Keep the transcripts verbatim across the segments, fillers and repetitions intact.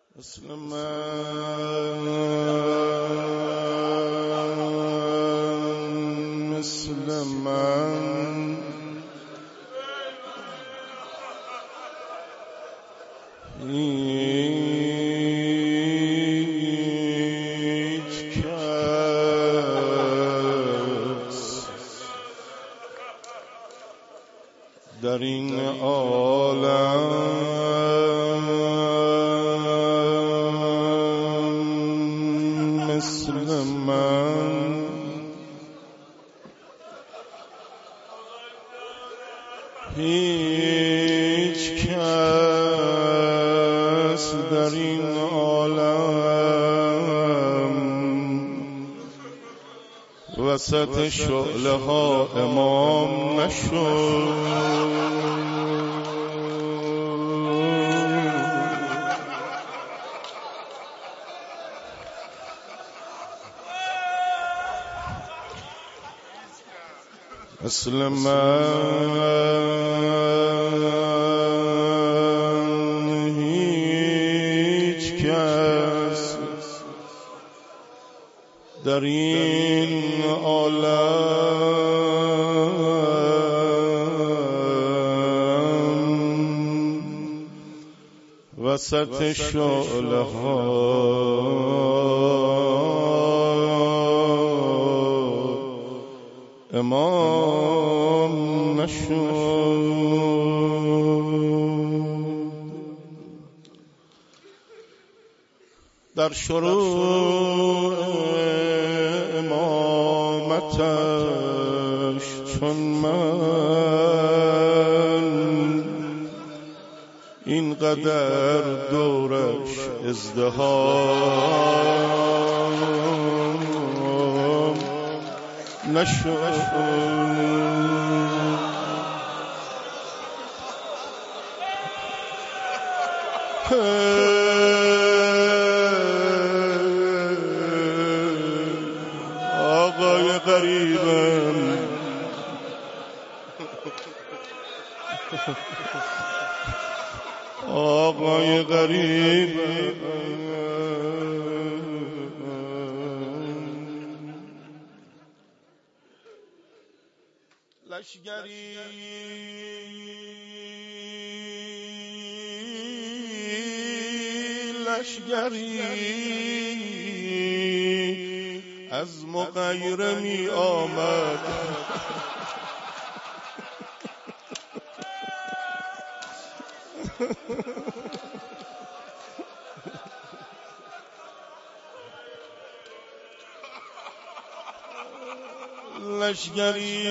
مثل من مثل من هیچ کس در این عالم مثل من هیچ کس در این عالم وسط شعله ها امام نشد. مثل من هیچ کس در این عالم وسط شعله ها امام نشد. در شروع امامتش چون من اینقدر دورش ازدحام نشد. آقای غریبم آقای غریبم لشگری لشگری از مغیره می آمد لشگری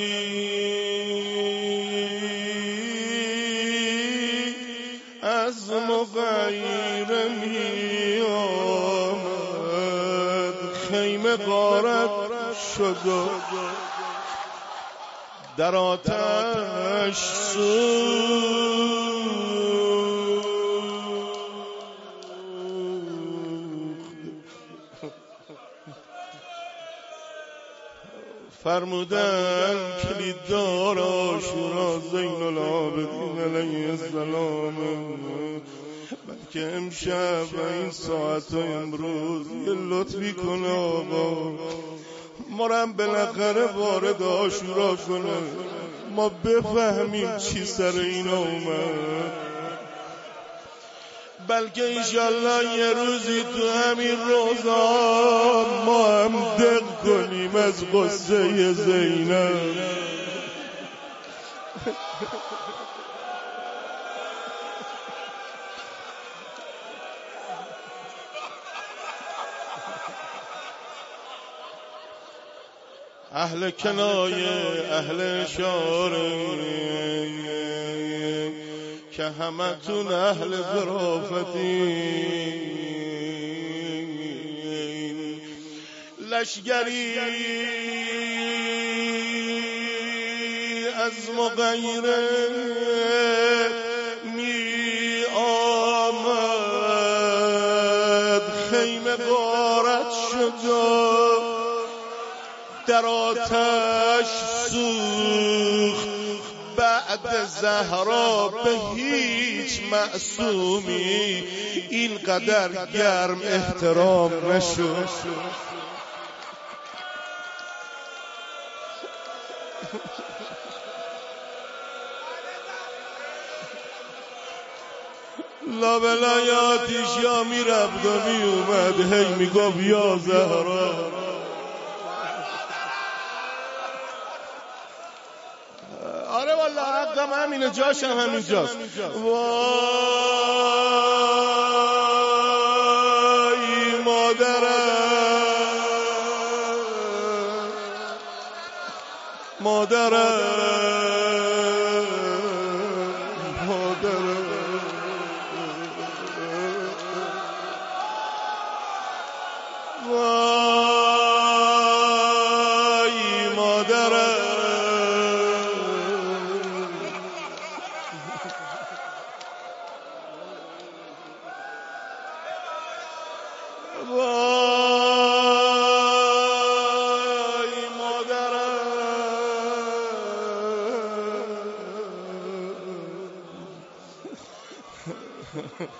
از مغیره می آمد خیمه غارت شد و در آتش سوخت. فرمودن کلیددار عاشورا زین العابدین علیه السلام بلکه امشب و این ساعت و امروز یه لطفی کنه آقا ما رو هم بالاخره وارد عاشورا کنه ما بفهمیم چی سر این اومد، بلکه انشالله یه روزی تو همین روزا ما هم دق کنیم از قصه زینب. اهل کنایه اهل اشاره که همتون اهل ظرافتین، لشگری از مغیره می آمد خیمه غارت شد در آتش سوخت. بعد بعد زهرا به هیچ معصومی اینقدر گرم احترام نشد. لابلای آتیش یا می رفت و می اومد هی می گفت یا زهرا. آره والا حقم همینه، جاشم همین جاست. وای مادرم مادرم مادرم وای مادرم وای مادرم.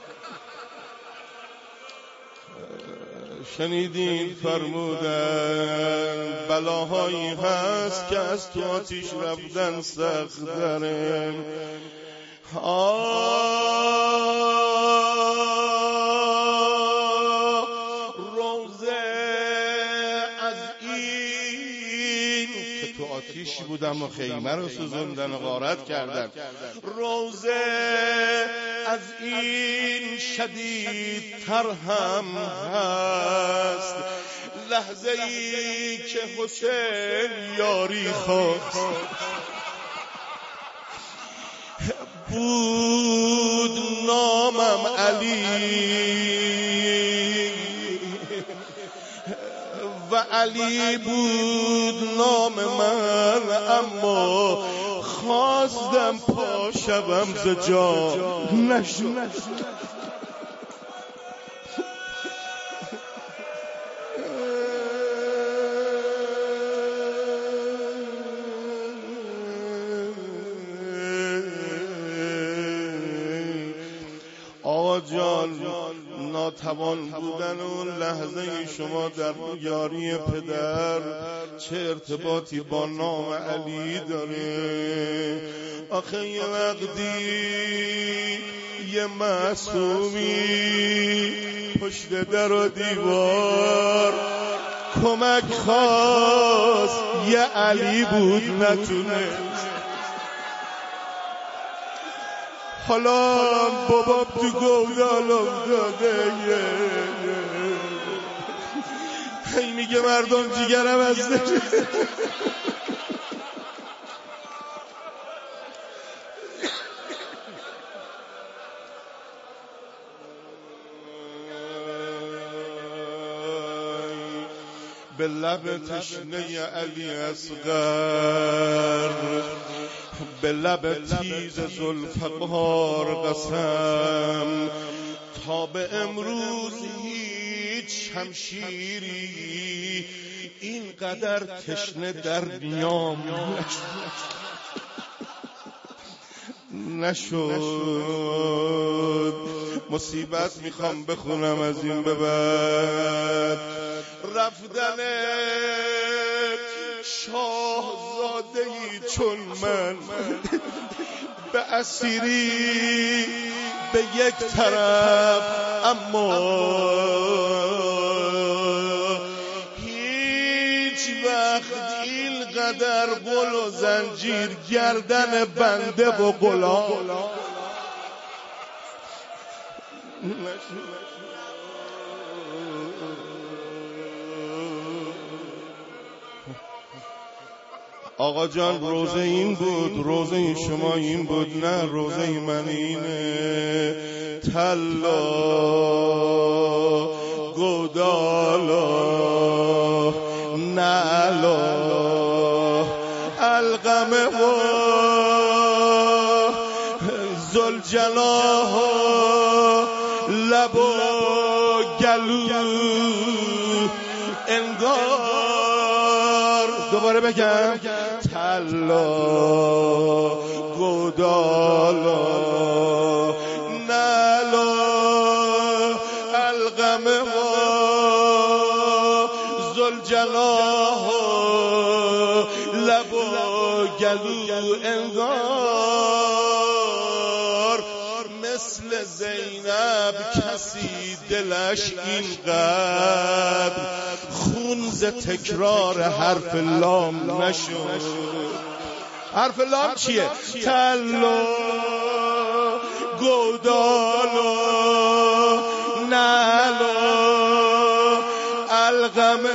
شنیدین فرمودن بلاهایی هست که از تو آتیش رفتن سخت داره. روزه از این که تو آتیش بودم و خیمه رو سوزوندن و غارت کردن، روزه از این شدیدتر هم هست لحظه ای که حسین یاری خواست. بود نامم علی و علی بود نام من، اما خواستم پا شوم ز جا نشد. آقا جان ناتوان بودن اون لحظه شما در یاری پدر چه ارتباطی با نام علی داره؟ آخه یه وقتی یه معصومی پشت در و دیوار کمک خواست، یه علی بود نتونه. حالا بابام تو گودالم داده، هی میگه مردم جیگرم از نشه. به لب تشنه علی اصغر، به لب تیز ذوالفقار قسم، تا به امروز هیچ شمشیری اینقدر تشنه در نیام نشد. مصیبت میخوام بخونم از این به بعد. رفتن شاهزاده‌ای چون من به اسیری به یک طرف، اما هیچ وقت اینقدر قل و زنجیر گردن بنده و غلام آقا جان روزه این بود، روزه شما این بود، نه روزه من اینه. تلا گودالا نالا القمه و زلجلاه لب و گلو انگار. دوباره بگم تلا گودالا نلا الغم زلجلاه لب و گلو انگار مثل زینب کسی دلش اینقدر خون ز تکرار حرف لام نشد. حرف لام چیه؟ تلا گودالا نلا الغم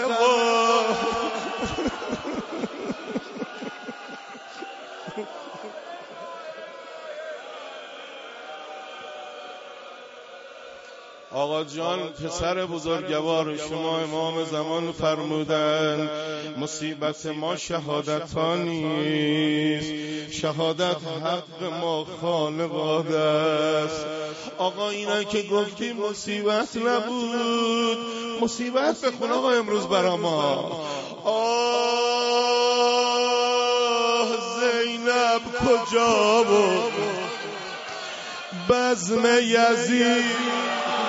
آقا جان پسر بزرگوار شما امام زمان فرمودن مصیبت ما شهادت ها نیست، شهادت حق ما خالق است. آقا اینا که گفتی مصیبت نبود، مصیبت بخون آقا امروز برا ما. آه زینب کجا بود بزم یزید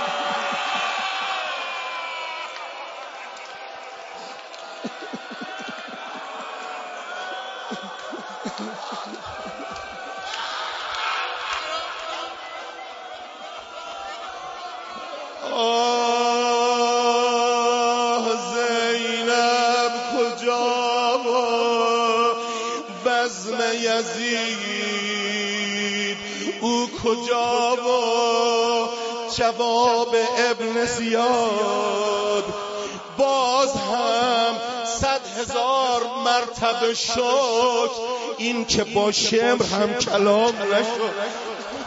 آه زینب کجا بزم یزید او کجا جواب ابن زیاد باز هم صد هزار مرتبه شکر این که با شمر هم کلام نشد.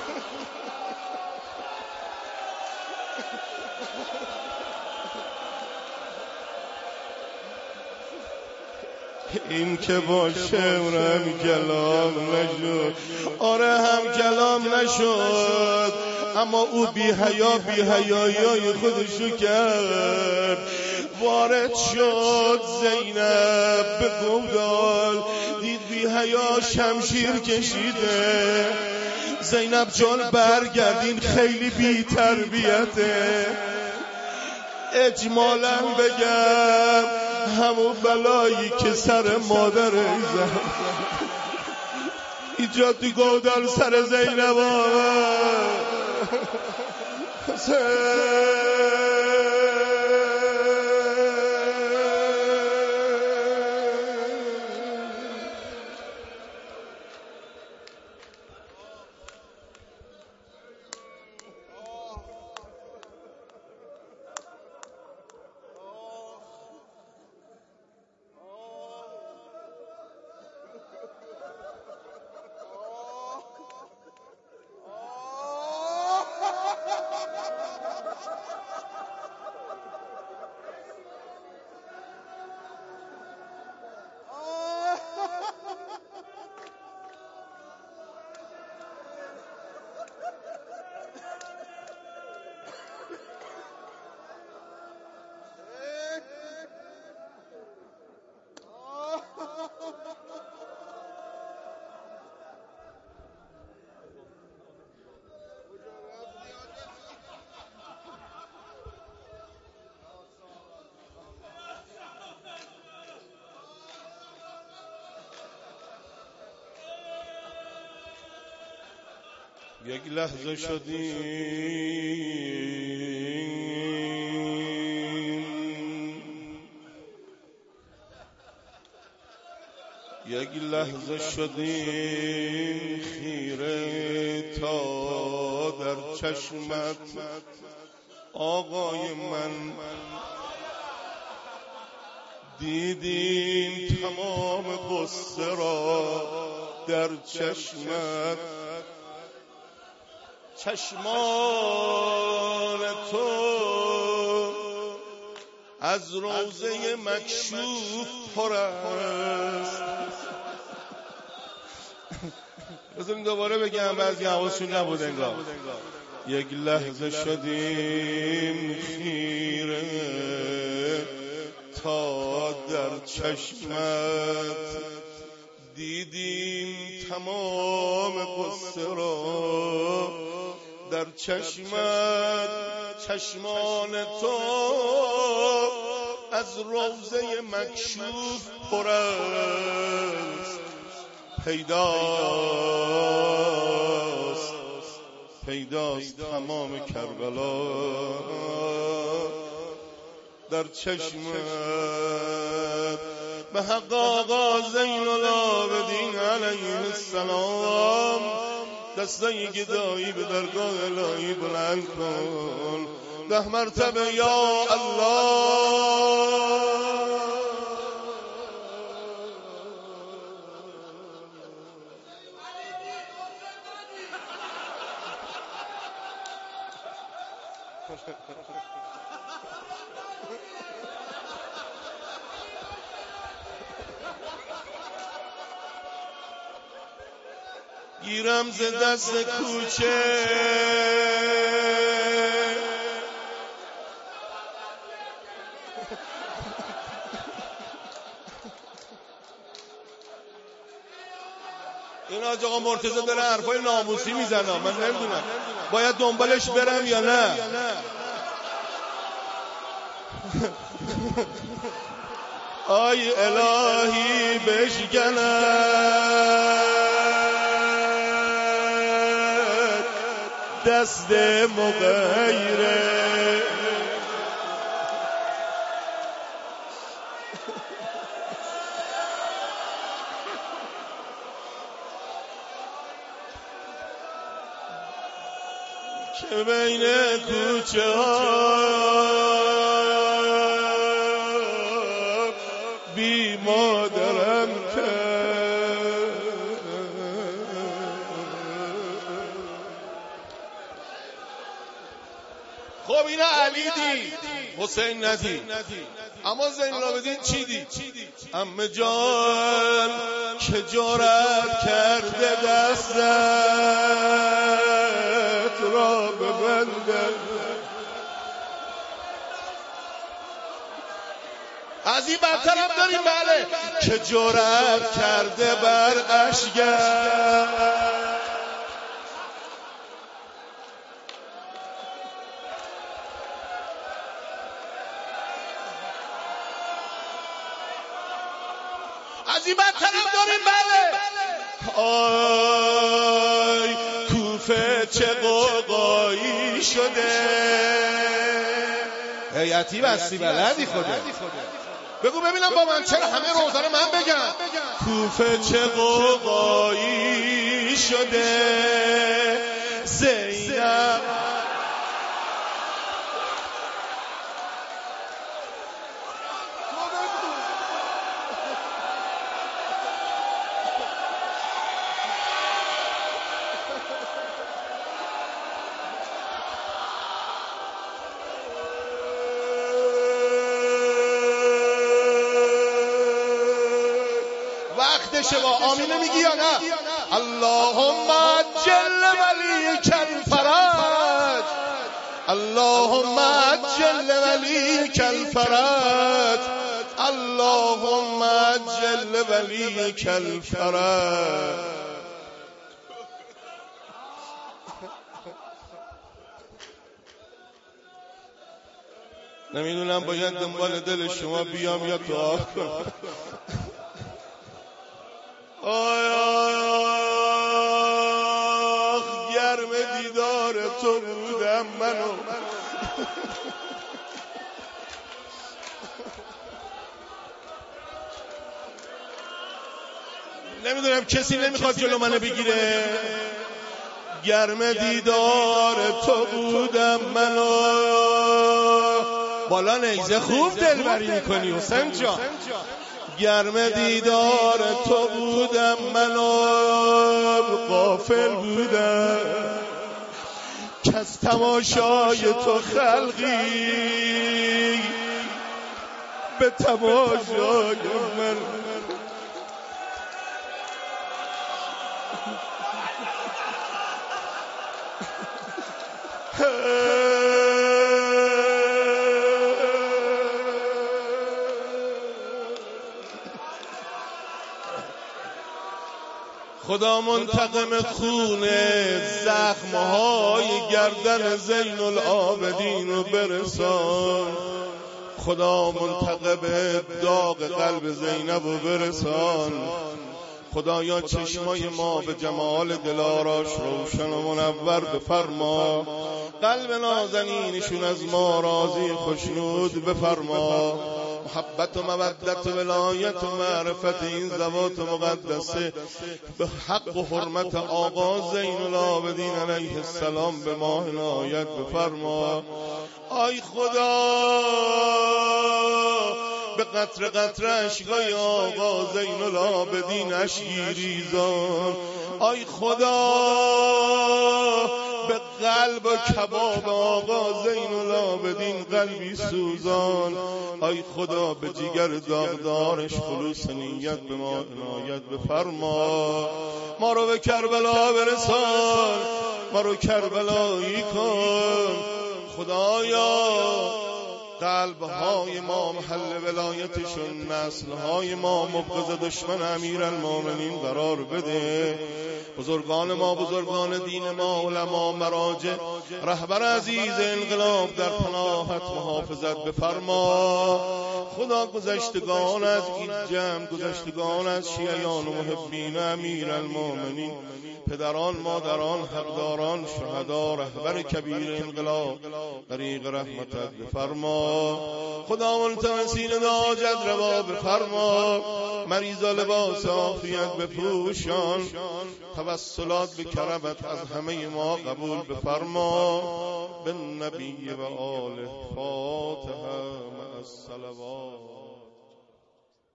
این که با شمرم کلام نشد. آره هم کلام نشد، اما او بی حیا بی حیایی خودشو کرد. وارد شد زینب به گودال، دید بی حیا شمشیر کشیده. زینب جان برگردین خیلی بی تربیته. اجمالا بگم همون بلایی که سر مادر زد ایجاد تو گودال سر زینب یک لحظه شدیم، یک لحظه شدیم خیره تا در چشمت آقای من دیدیم تمام قصه را در چشمت. چشمان تو از روضه مکشوف پر است. بذاریم دوباره بگم بعضی حواسشون نبود انگار. یک لحظه شدیم خیره تا در چشمت دیدیم تمام قصه را در چشمت، چشمان تو از روضه مکشوف پر است، پیداست پیداست تمام کربلا در چشمت. به حق آقا زین العابدین علیه السلام دستای گدایی به درگاه الهی بلند کن، ده مرتبه یا الله. گیرم ز دست کوچه این آج آقا مرتضی داره حرفای ناموسی میزنه، من نمیدونم باید دنبالش برم یا نه. آی الهی بشکنم دست مغیره، که بین کوچه ها بی مادرم کرد. خب اینا علی دید، حسین ندید، اما زین العابدین چی دید؟ عمه جان که جرأت کرده دستت را ببنده، از این بدتر هم داریم بله، که جرأت کرده بر اشگر، از این بدتر هم داریم بله. آی کوفه چه قوقایی شده، هیئتی بستی بلدی خوده، بگو ببینم با من چرا همه روزا رو من بگم. کوفه چه قوقایی شده، زینب وقتشه با آمینه میگی یا نه؟ اللهم عجل ولیک الفرج، اللهم عجل ولیک الفرج، اللهم عجل ولیک الفرج. نمیدونم باید دنبال دل شما بیام یا دعا کنم. آی آخ گرم دیدار تو بودم منو، نمیدونم کسی نمیخواد جلو منو بگیره. گرم دیدار تو بودم منو، بالا نیزه خوب دلبری میکنی حسین جان. گرم دیدار تو بودم منو، غافل بودم که از تماشای تو خلقی به تماشای من. خدا منتقم خون زخمهای گردن زین العابدین رو برسان. خدا منتقم داغ قلب زینب رو برسان. خدایا چشمای ما به جمال دلاراش روشن و منور بفرما. قلب نازنینشون از ما راضی خوشنود بفرما. محبت و مودت و ولایت و معرفت این ذوات مقدسه به حق و حرمت آقا زین العابدین علیه السلام به ما عنایت بفرما. آی خدا به قطر قطر اشکای آقا زین العابدین اشکی ریزان. آی خدا به قلب و کباب آقا زین العابدین قلبی سوزان. آی خدا به جگر داغدارش خلوص نیت به ما عنایت بفرما. ما رو به کربلا برسان، ما رو کربلایی کن. خدایا قلبهای ما محل ولایتشون، نسلهای ما مبغض دشمن امیرالمومنین قرار بده. بزرگان ما، بزرگان دین ما، علما، مراجع، رهبر عزیز انقلاب در پناهت محافظت بفرما. خدا گذشتگان از این جمع، گذشتگان از شیعیان و محبین امیرالمومنین، پدران، مادران، حقداران، شهدا، رهبر کبیر انقلاب طریق رحمتت بفرما. خدا ملتمسین حاجت روا بفرما. مریضا لباس عافیت بپوشان. توسلات به کرمت از همه ما قبول بفرما. بالنبی و آله. فاتحه مع الصلوات.